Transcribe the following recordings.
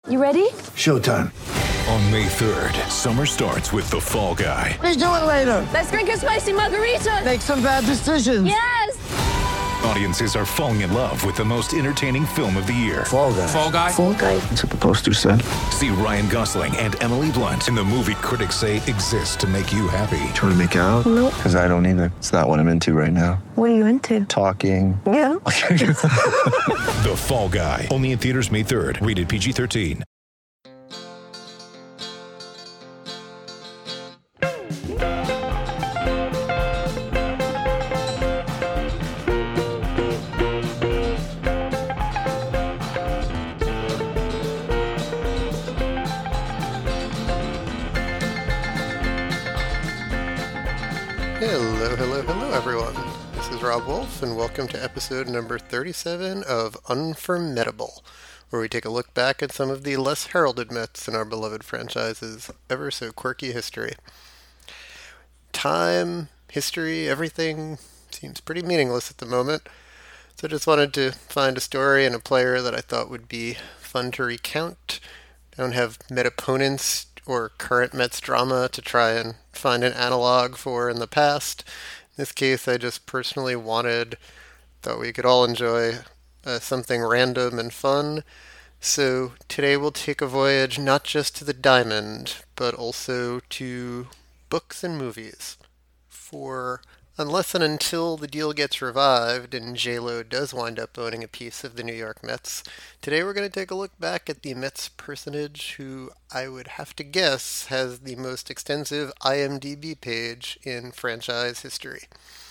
You ready? Showtime. On May 3rd, summer starts with The Fall Guy. Let's do it later. Let's drink a spicy margarita. Make some bad decisions. Yes! Audiences are falling in love with the most entertaining film of the year. Fall Guy. Fall Guy? Fall Guy. That's what the poster said. See Ryan Gosling and Emily Blunt in the movie critics say exists to make you happy. Trying to make it out? Nope. Because I don't either. It's not what I'm into right now. What are you into? Talking. Yeah. The Fall Guy. Only in theaters May 3rd. Rated PG-13. Hello, everyone. This is Rob Wolf, and welcome to episode number 37 of Unformidable, where we take a look back at some of the less heralded Mets in our beloved franchise's ever so quirky history. Time, history, everything seems pretty meaningless at the moment, so I just wanted to find a story and a player that I thought would be fun to recount. I don't have Met opponents or current Mets drama to try and find an analog for in the past. In this case, I just personally thought we could all enjoy something random and fun. So today we'll take a voyage not just to the diamond, but also to books and movies. For unless and until the deal gets revived and J-Lo does wind up owning a piece of the New York Mets, today we're going to take a look back at the Mets personage who I would have to guess has the most extensive IMDb page in franchise history.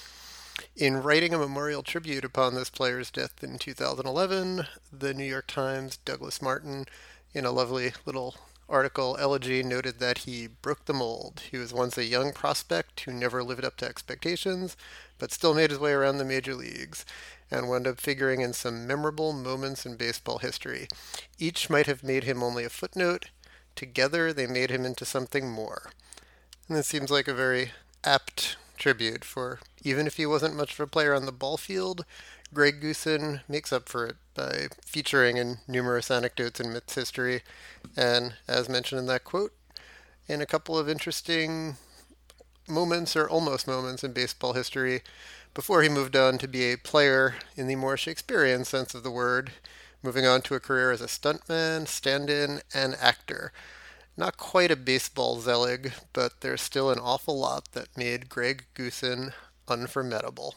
In writing a memorial tribute upon this player's death in 2011, the New York Times' Douglas Martin, in a lovely little article elegy, noted that he broke the mold. He was once a young prospect who never lived up to expectations, but still made his way around the major leagues, and wound up figuring in some memorable moments in baseball history. Each might have made him only a footnote. Together, they made him into something more. And this seems like a very apt tribute, for even if he wasn't much of a player on the ball field, Greg Goosen makes up for it by featuring in numerous anecdotes in Mets history, and as mentioned in that quote, in a couple of interesting moments or almost moments in baseball history before he moved on to be a player in the more Shakespearean sense of the word, moving on to a career as a stuntman, stand-in, and actor. Not quite a baseball zealot, but there's still an awful lot that made Greg Goosen unformidable.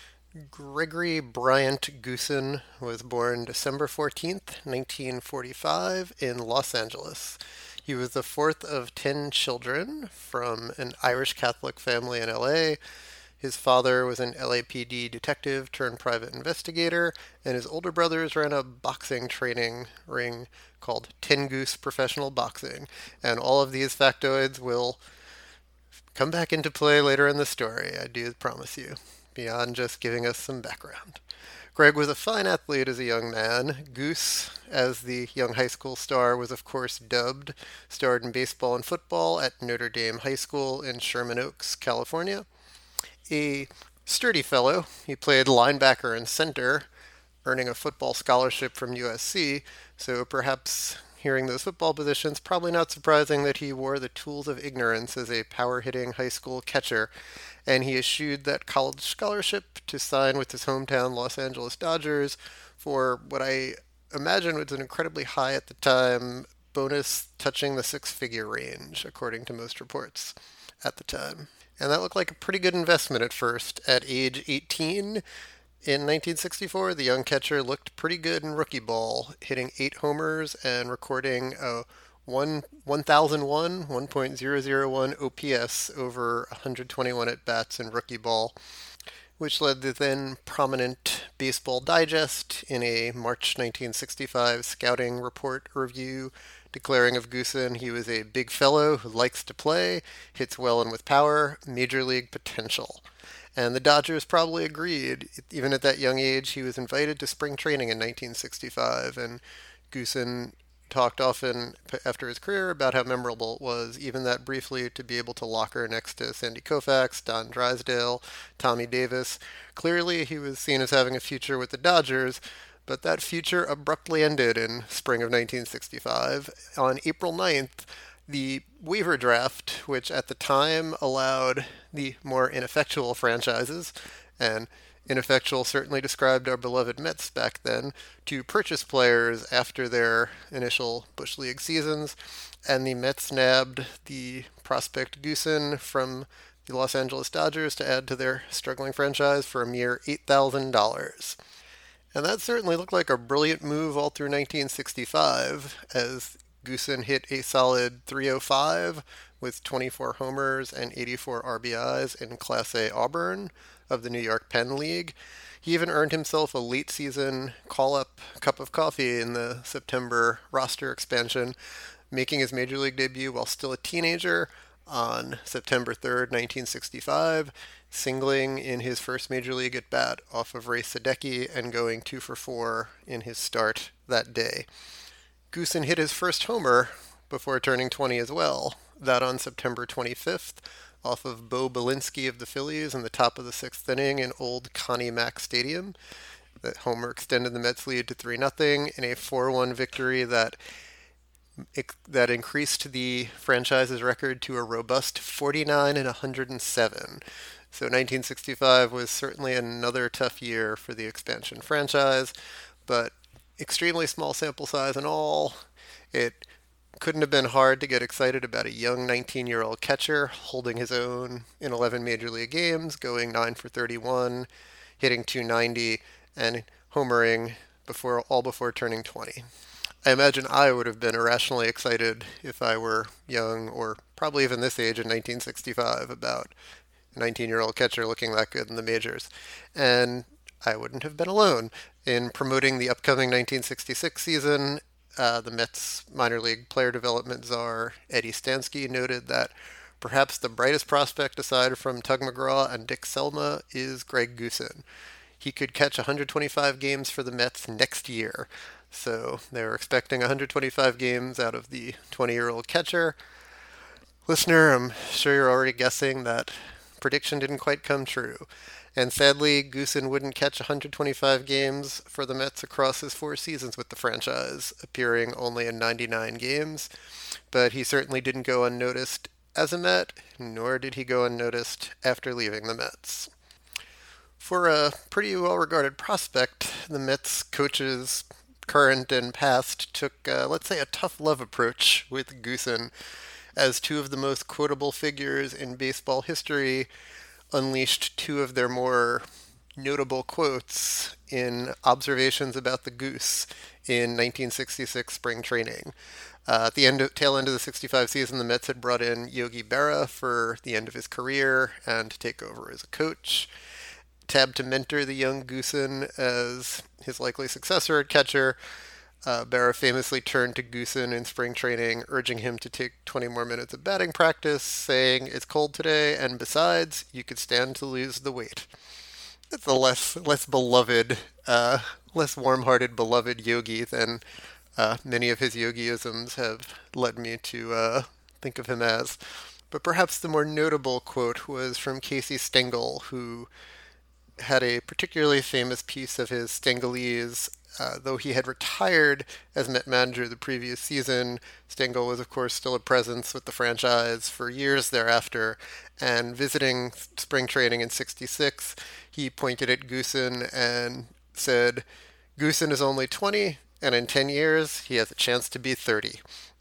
Gregory Bryant Goosen was born December 14th, 1945, in Los Angeles. He was the fourth of 10 children from an Irish Catholic family in LA. His father was an LAPD detective turned private investigator, and his older brothers ran a boxing training ring called Ten Goose Professional Boxing. And all of these factoids will come back into play later in the story, I do promise you, beyond just giving us some background. Greg was a fine athlete as a young man. Goose, as the young high school star, was of course dubbed, starred in baseball and football at Notre Dame High School in Sherman Oaks, California. A sturdy fellow, he played linebacker and center, earning a football scholarship from USC, so perhaps hearing those football positions, probably not surprising that he wore the tools of ignorance as a power-hitting high school catcher, and he eschewed that college scholarship to sign with his hometown Los Angeles Dodgers for what I imagine was an incredibly high at the time bonus touching the six-figure range, according to most reports at the time. And that looked like a pretty good investment at first. At age 18, in 1964, the young catcher looked pretty good in rookie ball, hitting 8 homers and recording a 1,001 OPS over 121 at-bats in rookie ball, which led the then prominent Baseball Digest in a March 1965 scouting report review declaring of Goosen he was a big fellow who likes to play, hits well and with power, major league potential. And the Dodgers probably agreed. Even at that young age, he was invited to spring training in 1965, and Goosen talked often after his career about how memorable it was, even that briefly, to be able to locker next to Sandy Koufax, Don Drysdale, Tommy Davis. Clearly, he was seen as having a future with the Dodgers, But that future abruptly ended in spring of 1965. On April 9th, the waiver draft, which at the time allowed the more ineffectual franchises, and ineffectual certainly described our beloved Mets back then, to purchase players after their initial Bush League seasons, and the Mets nabbed the prospect Goosen from the Los Angeles Dodgers to add to their struggling franchise for a mere $8,000. And that certainly looked like a brilliant move all through 1965, as Goosen hit a solid .305 with 24 homers and 84 RBIs in Class A Auburn of the New York Penn League. He even earned himself a late-season call-up cup of coffee in the September roster expansion, making his Major League debut while still a teenager on September 3rd, 1965, singling in his first Major League at-bat off of Ray Sadecki and going 2 for 4 in his start that day. Goosen hit his first homer before turning 20 as well, that on September 25th, off of Bo Belinsky of the Phillies in the top of the 6th inning in old Connie Mack Stadium. That homer extended the Mets' lead to 3-0 in a 4-1 victory that increased the franchise's record to a robust 49-107. So 1965 was certainly another tough year for the expansion franchise, but extremely small sample size and all. It couldn't have been hard to get excited about a young 19-year-old catcher holding his own in 11 Major League games, going 9 for 31, hitting .290, and homering before turning 20. I imagine I would have been irrationally excited if I were young, or probably even this age in 1965, about a 19-year-old catcher looking that good in the majors. And I wouldn't have been alone in promoting the upcoming 1966 season. The Mets minor league player development czar Eddie Stansky noted that perhaps the brightest prospect aside from Tug McGraw and Dick Selma is Greg Goosen. He could catch 125 games for the Mets next year. So they were expecting 125 games out of the 20-year-old catcher. Listener, I'm sure you're already guessing that prediction didn't quite come true. And sadly, Goosen wouldn't catch 125 games for the Mets across his 4 seasons with the franchise, appearing only in 99 games. But he certainly didn't go unnoticed as a Met, nor did he go unnoticed after leaving the Mets. For a pretty well-regarded prospect, the Mets coaches, current and past, took, let's say, a tough love approach with Goosen, as 2 of the most quotable figures in baseball history unleashed 2 of their more notable quotes in observations about the Goose in 1966 spring training. At the tail end of the 65 season, the Mets had brought in Yogi Berra for the end of his career and to take over as a coach. Tabbed to mentor the young Goosen as his likely successor at catcher, Berra famously turned to Goosen in spring training, urging him to take 20 more minutes of batting practice, saying, "It's cold today, and besides, you could stand to lose the weight." It's a less beloved, less warm-hearted beloved Yogi than many of his Yogiisms have led me to think of him as. But perhaps the more notable quote was from Casey Stengel, who had a particularly famous piece of his Stengelese. Though he had retired as Met manager the previous season, Stengel was, of course, still a presence with the franchise for years thereafter. And visiting spring training in '66, he pointed at Goosen and said, "Goosen is only 20, and in 10 years, he has a chance to be 30.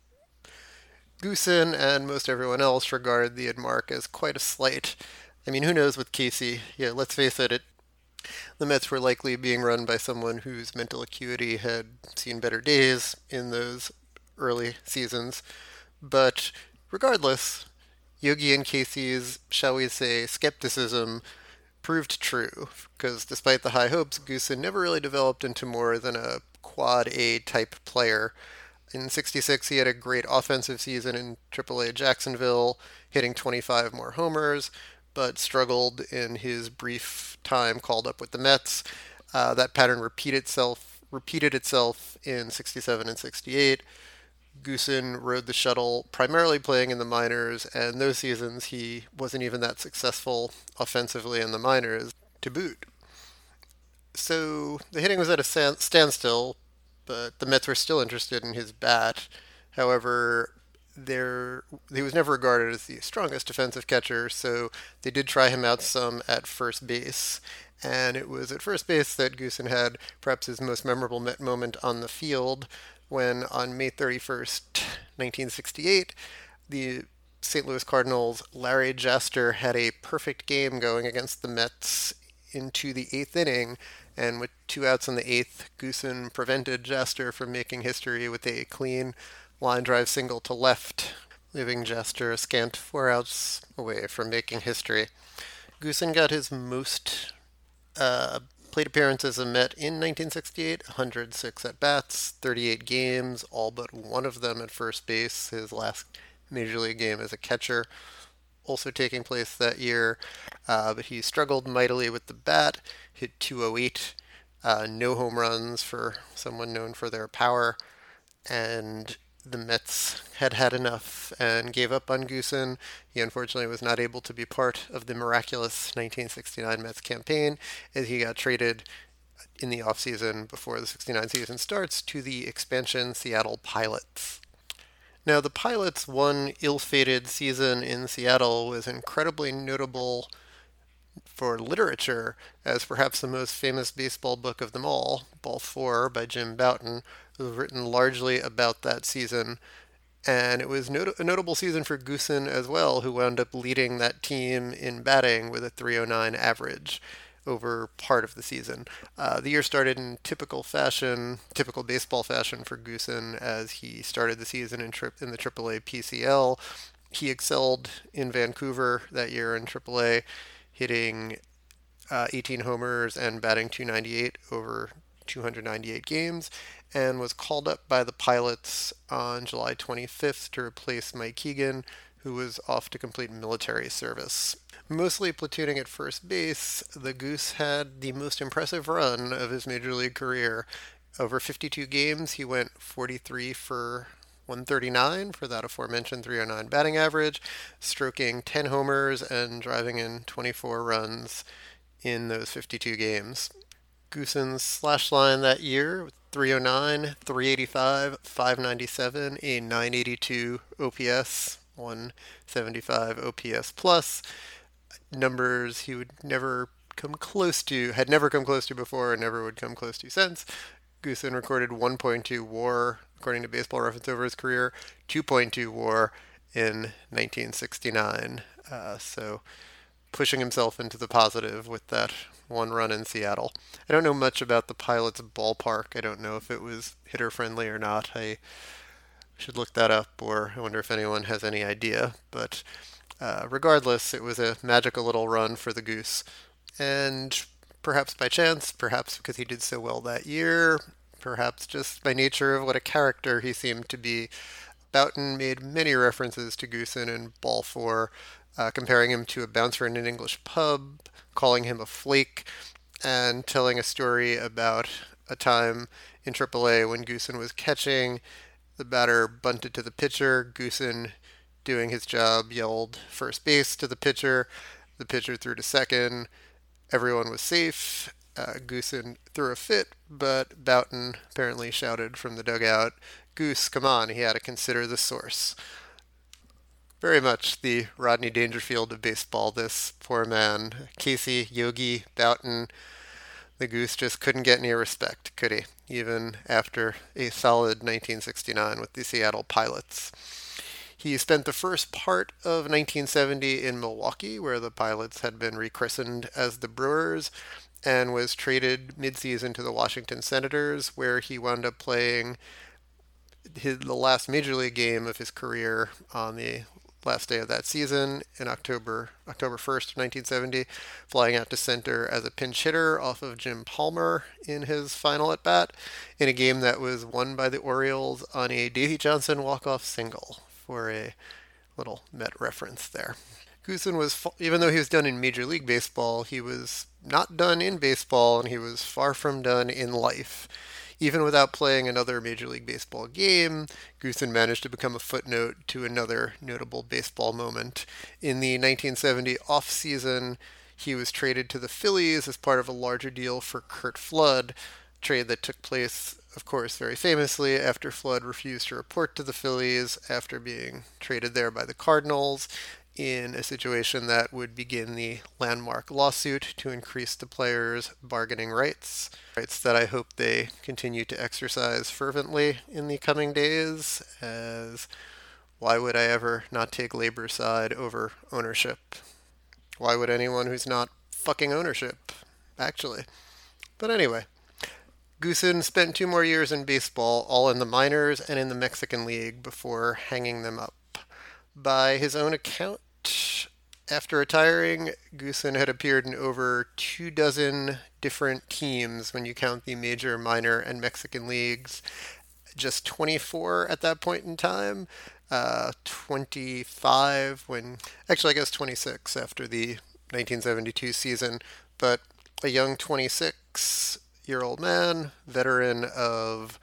Goosen and most everyone else regard the mark as quite a slight. I mean, who knows with Casey? Yeah, let's face it, the Mets were likely being run by someone whose mental acuity had seen better days in those early seasons. But regardless, Yogi and Casey's, shall we say, skepticism proved true, because despite the high hopes, Goosen never really developed into more than a quad A type player. In '66, he had a great offensive season in AAA Jacksonville, hitting 25 more homers, but struggled in his brief time called up with the Mets. That pattern repeated itself in '67 and '68. Goosen rode the shuttle, primarily playing in the minors, and those seasons he wasn't even that successful offensively in the minors to boot. So the hitting was at a standstill, but the Mets were still interested in his bat. However, he was never regarded as the strongest defensive catcher, so they did try him out some at first base. And it was at first base that Goosen had perhaps his most memorable Met moment on the field when on May 31st, 1968, the St. Louis Cardinals' Larry Jaster had a perfect game going against the Mets into the eighth inning, and with 2 outs in the eighth, Goosen prevented Jaster from making history with a clean line drive single to left, leaving Jaster a scant 4 outs away from making history. Goosen got his most plate appearances as a Met in 1968, 106 at bats, 38 games, all but one of them at first base, his last major league game as a catcher, also taking place that year. But he struggled mightily with the bat, hit 208, no home runs for someone known for their power, and the Mets had had enough and gave up on Goosen. He unfortunately was not able to be part of the miraculous 1969 Mets campaign, as he got traded in the offseason before the 69 season starts to the expansion Seattle Pilots. Now, the Pilots' one ill-fated season in Seattle was incredibly notable for literature as perhaps the most famous baseball book of them all, Ball 4 by Jim Bouton, was written largely about that season. And it was a notable season for Goosen as well, who wound up leading that team in batting with a 309 average over part of the season. The year started in typical baseball fashion for Goosen as he started the season in the AAA PCL. He excelled in Vancouver that year in AAA, hitting 18 homers and batting .298 over 298 games, and was called up by the Pilots on July 25th to replace Mike Keegan, who was off to complete military service. Mostly platooning at first base, the Goose had the most impressive run of his major league career. Over 52 games, he went 43 for 139 for that aforementioned 309 batting average, stroking 10 homers and driving in 24 runs in those 52 games. Goosen's slash line that year, 309, 385, 597, a 982 OPS, 175 OPS plus, numbers he would never come close to, had never come close to before and never would come close to since. Goosen recorded 1.2 WAR, according to Baseball Reference, over his career, 2.2 WAR in 1969. So pushing himself into the positive with that one run in Seattle. I don't know much about the Pilots ballpark. I don't know if it was hitter friendly or not. I should look that up, or I wonder if anyone has any idea. But regardless, it was a magical little run for the Goose. And perhaps by chance, perhaps because he did so well that year, perhaps just by nature of what a character he seemed to be, Bouton made many references to Goosen in Ball 4, comparing him to a bouncer in an English pub, calling him a flake, and telling a story about a time in AAA when Goosen was catching. The batter bunted to the pitcher. Goosen, doing his job, yelled first base to the pitcher. The pitcher threw to second. Everyone was safe. Goosen threw a fit, but Bouton apparently shouted from the dugout, "Goose, come on, he had to consider the source." Very much the Rodney Dangerfield of baseball, this poor man. Casey, Yogi, Bouton, the Goose just couldn't get any respect, could he? Even after a solid 1969 with the Seattle Pilots. He spent the first part of 1970 in Milwaukee, where the Pilots had been rechristened as the Brewers, and was traded midseason to the Washington Senators, where he wound up playing the last major league game of his career on the last day of that season in October 1st, 1970, flying out to center as a pinch hitter off of Jim Palmer in his final at bat in a game that was won by the Orioles on a Davey Johnson walk-off single, for a little Met reference there. Goosen was, even though he was done in Major League Baseball, he was not done in baseball, and he was far from done in life. Even without playing another Major League Baseball game, Goosen managed to become a footnote to another notable baseball moment. In the 1970 off-season, he was traded to the Phillies as part of a larger deal for Curt Flood, trade that took place, of course, very famously after Flood refused to report to the Phillies after being traded there by the Cardinals in a situation that would begin the landmark lawsuit to increase the players' bargaining rights that I hope they continue to exercise fervently in the coming days, as why would I ever not take labor's side over ownership? Why would anyone who's not fucking ownership, actually? But anyway, Goosen spent 2 more years in baseball, all in the minors and in the Mexican League, before hanging them up. By his own account, after retiring, Goosen had appeared in over 24 different teams when you count the major, minor, and Mexican leagues. Just 24 at that point in time. 25 when... Actually, I guess 26 after the 1972 season. But a young 26-year-old man, veteran of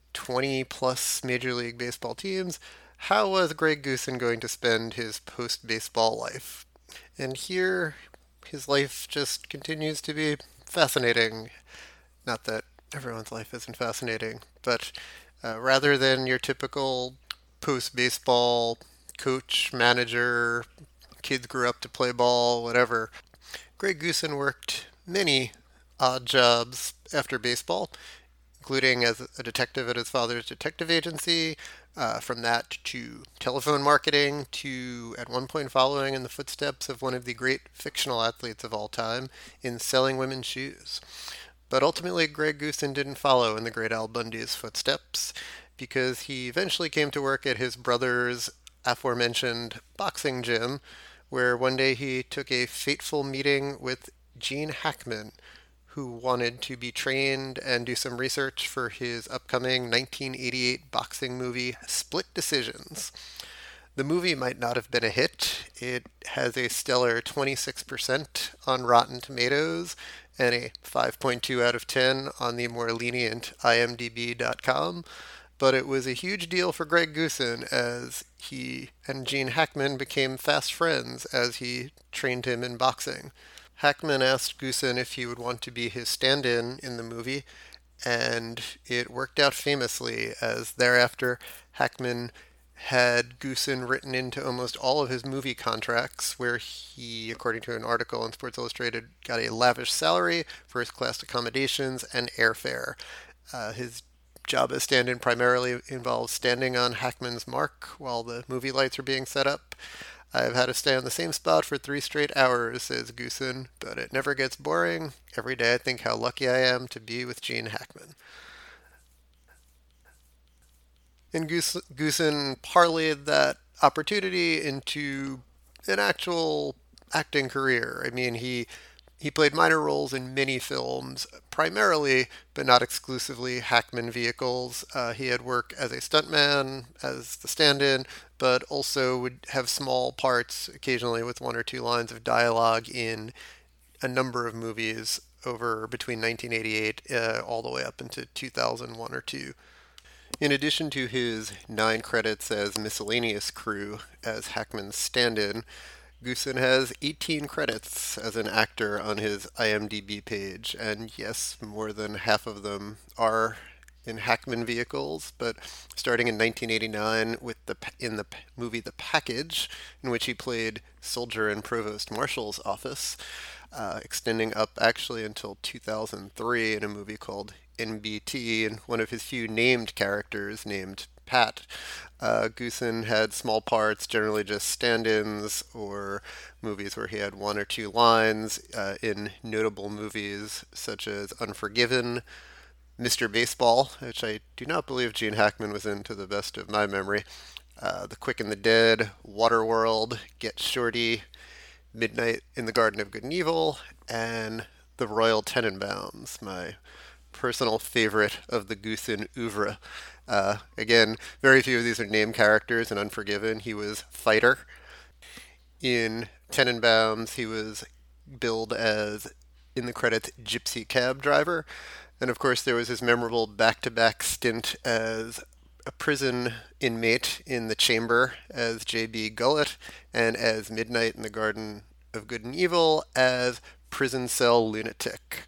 20-plus Major League Baseball teams. How was Greg Goosen going to spend his post-baseball life? And here, his life just continues to be fascinating. Not that everyone's life isn't fascinating, but rather than your typical post-baseball coach, manager, kids grew up to play ball, whatever, Greg Goosen worked many odd jobs after baseball, including as a detective at his father's detective agency, from that to telephone marketing, to at one point following in the footsteps of one of the great fictional athletes of all time in selling women's shoes. But ultimately, Greg Goosen didn't follow in the great Al Bundy's footsteps, because he eventually came to work at his brother's aforementioned boxing gym, where one day he took a fateful meeting with Gene Hackman, who wanted to be trained and do some research for his upcoming 1988 boxing movie, Split Decisions. The movie might not have been a hit. It has a stellar 26% on Rotten Tomatoes and a 5.2 out of 10 on the more lenient IMDb.com. But it was a huge deal for Greg Goosen, as he and Gene Hackman became fast friends as he trained him in boxing. Hackman asked Goosen if he would want to be his stand-in in the movie, and it worked out famously, as thereafter Hackman had Goosen written into almost all of his movie contracts, where he, according to an article in Sports Illustrated, got a lavish salary, first-class accommodations, and airfare. His job as stand-in primarily involves standing on Hackman's mark while the movie lights are being set up. I've had to stay on the same spot for 3 straight hours, says Goosen, but it never gets boring. Every day I think how lucky I am to be with Gene Hackman. And Goosen parlayed that opportunity into an actual acting career. I mean, he played minor roles in many films, primarily, but not exclusively, Hackman vehicles. He had work as a stuntman, as the stand-in, but also would have small parts, occasionally with 1 or 2 lines of dialogue, in a number of movies over between 1988 all the way up into 2001 or 2. In addition to his 9 credits as miscellaneous crew as Hackman's stand-in, Goosen has 18 credits as an actor on his IMDb page, and yes, more than half of them are in Hackman vehicles, but starting in 1989 in the movie The Package, in which he played soldier in Provost Marshal's office, extending up actually until 2003 in a movie called NBT, and one of his few named characters named Pat. Goosen had small parts, generally just stand-ins, or movies where he had 1 or 2 lines in notable movies such as Unforgiven, Mr. Baseball, which I do not believe Gene Hackman was in to the best of my memory, The Quick and the Dead, Waterworld, Get Shorty, Midnight in the Garden of Good and Evil, and The Royal Tenenbaums, my personal favorite of the Goosen oeuvre. Again, very few of these are named characters. In Unforgiven, he was Fighter. In Tenenbaums, he was billed as, in the credits, Gypsy Cab Driver. And of course, there was his memorable back-to-back stint as a prison inmate in The Chamber as J.B. Gullett, and as Midnight in the Garden of Good and Evil as prison cell lunatic.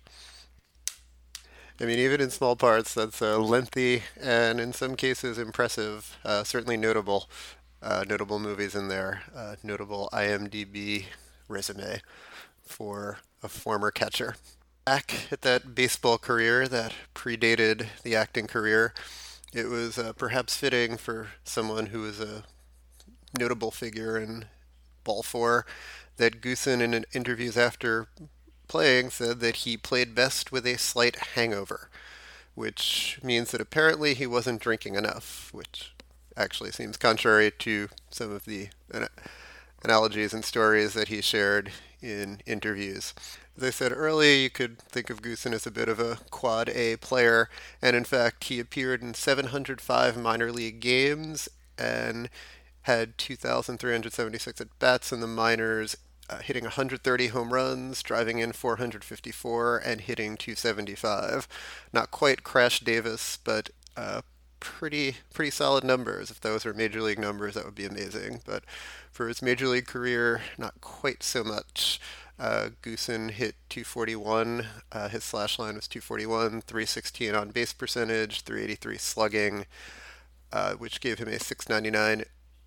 I mean, even in small parts, that's lengthy and in some cases impressive, certainly notable movies in there, notable IMDb resume for a former catcher. Back at that baseball career that predated the acting career, it was perhaps fitting for someone who was a notable figure in Ball 4 that Goosen, in interviews after playing, said that he played best with a slight hangover, which means that apparently he wasn't drinking enough, which actually seems contrary to some of the analogies and stories that he shared in interviews. As I said earlier, you could think of Goosen as a bit of a quad A player, and in fact, he appeared in 705 minor league games and had 2,376 at-bats in the minors, hitting 130 home runs, driving in 454, and hitting 275. Not quite Crash Davis, but pretty solid numbers. If those were major league numbers, that would be amazing. But for his major league career, not quite so much. Goosen hit 241. His slash line was 241, 316 on base percentage, 383 slugging, which gave him a 699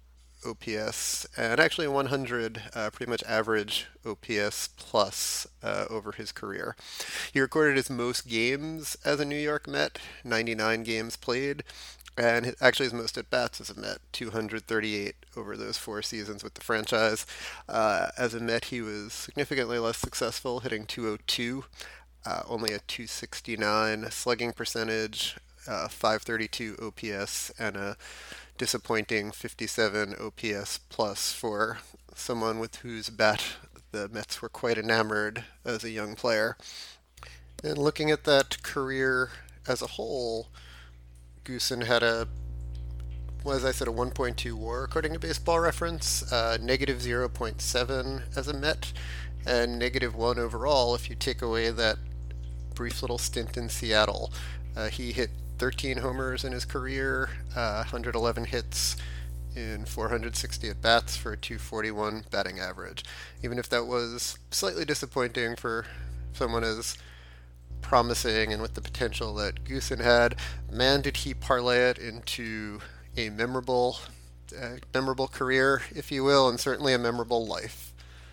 OPS, and actually 100, pretty much average OPS plus over his career. He recorded his most games as a New York Met, 99 games played, and actually his most at-bats as a Met, 238 over those 4 seasons with the franchise. As a Met, he was significantly less successful, hitting 202, only a 269 slugging percentage, 532 OPS, and a disappointing 57 OPS plus for someone with whose bat the Mets were quite enamored as a young player. And looking at that career as a whole, Goosen had as I said, a 1.2 WAR according to Baseball Reference, negative 0.7 as a Met, and negative 1 overall if you take away that brief little stint in Seattle. He hit 13 homers in his career, 111 hits in 460 at-bats for a 241 batting average. Even if that was slightly disappointing for someone as promising and with the potential that Goosen had, man, did he parlay it into a memorable career, if you will, and certainly a memorable life.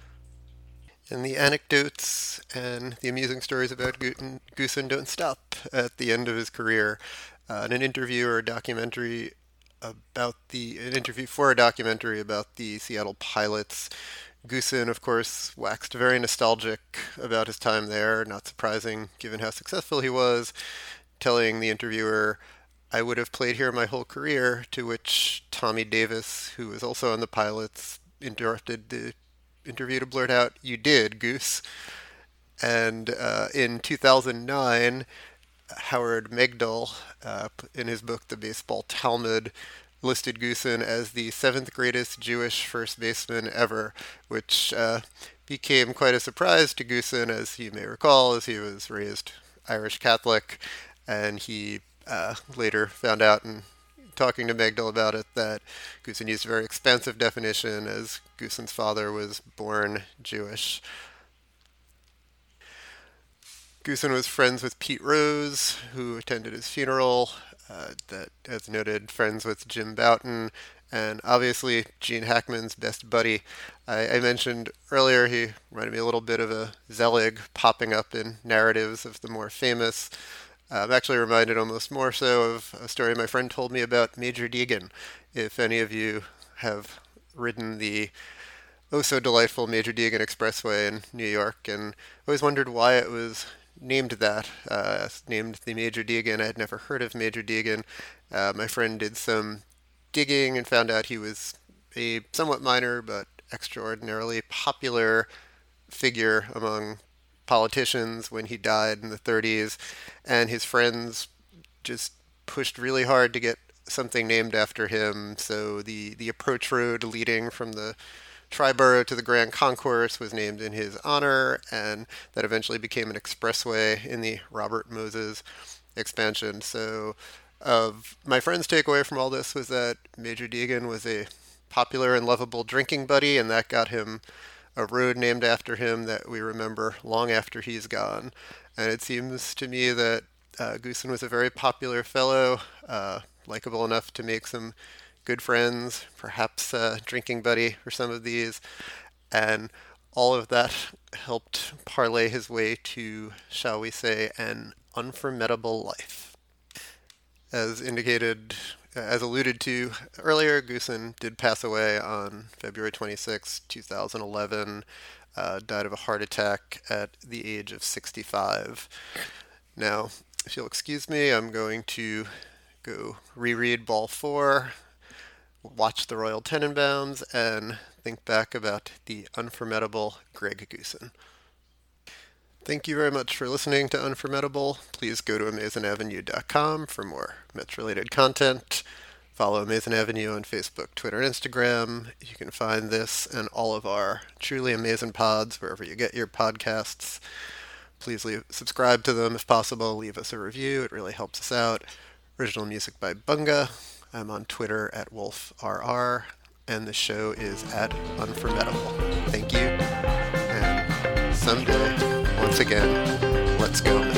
And the anecdotes and the amusing stories about Goosen don't stop at the end of his career. In an interview for a documentary about the Seattle Pilots, Goosen, of course, waxed very nostalgic about his time there, not surprising given how successful he was, telling the interviewer, "I would have played here my whole career," to which Tommy Davis, who was also on the Pilots, interrupted the interview to blurt out, "You did, Goose." And in 2009, Howard Megdal, in his book The Baseball Talmud, listed Goosen as the 7th greatest Jewish first baseman ever, which became quite a surprise to Goosen, as you may recall, as he was raised Irish Catholic, and he later found out in talking to Megdal about it that Goosen used a very expansive definition, as Goosen's father was born Jewish. Goosen was friends with Pete Rose, who attended his funeral, that, as noted, friends with Jim Bouton, and obviously Gene Hackman's best buddy. I mentioned earlier he reminded me a little bit of a Zelig popping up in narratives of the more famous. I'm actually reminded almost more so of a story my friend told me about Major Deegan. If any of you have ridden the oh-so-delightful Major Deegan Expressway in New York, and always wondered why it was named that, named the Major Deegan. I had never heard of Major Deegan. My friend did some digging and found out he was a somewhat minor but extraordinarily popular figure among politicians when he died in the 30s, and his friends just pushed really hard to get something named after him. So the approach road leading from the Triborough to the Grand Concourse was named in his honor, and that eventually became an expressway in the Robert Moses expansion. So my friend's takeaway from all this was that Major Deegan was a popular and lovable drinking buddy, and that got him a road named after him that we remember long after he's gone. And it seems to me that Goosen was a very popular fellow, likable enough to make some good friends, perhaps a drinking buddy for some of these. And all of that helped parlay his way to, shall we say, an unforgettable life. As alluded to earlier, Goosen did pass away on February 26, 2011, died of a heart attack at the age of 65. Now, if you'll excuse me, I'm going to go reread Ball 4, watch the Royal Tenenbaums, and think back about the unforgettable Greg Goosen. Thank you very much for listening to Unforgettable. Please go to AmazingAvenue.com for more Mets-related content. Follow Amazing Avenue on Facebook, Twitter, and Instagram. You can find this and all of our truly amazing pods wherever you get your podcasts. Please subscribe to them if possible. Leave us a review. It really helps us out. Original music by Bunga. I'm on Twitter at WolfRR, and the show is at Unforgettable. Thank you, and someday, once again, let's go.